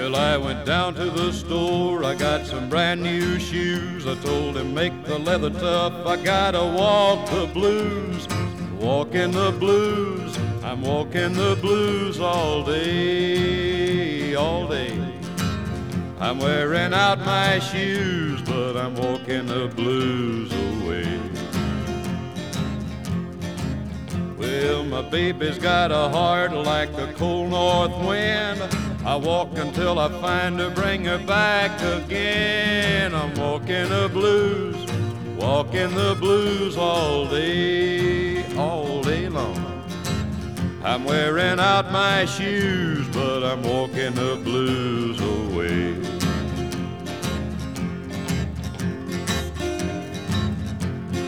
Well, I went down to the store, I got some brand new shoes. I told him make the leather tough, I gotta walk the blues. Walking the blues, I'm walking the blues all day, all day. I'm wearing out my shoes, but I'm walking the blues away. Well, my baby's got a heart like a cold north wind. I walk until I find her, bring her back again. I'm walking the blues all day long. I'm wearing out my shoes, but I'm walking the blues away.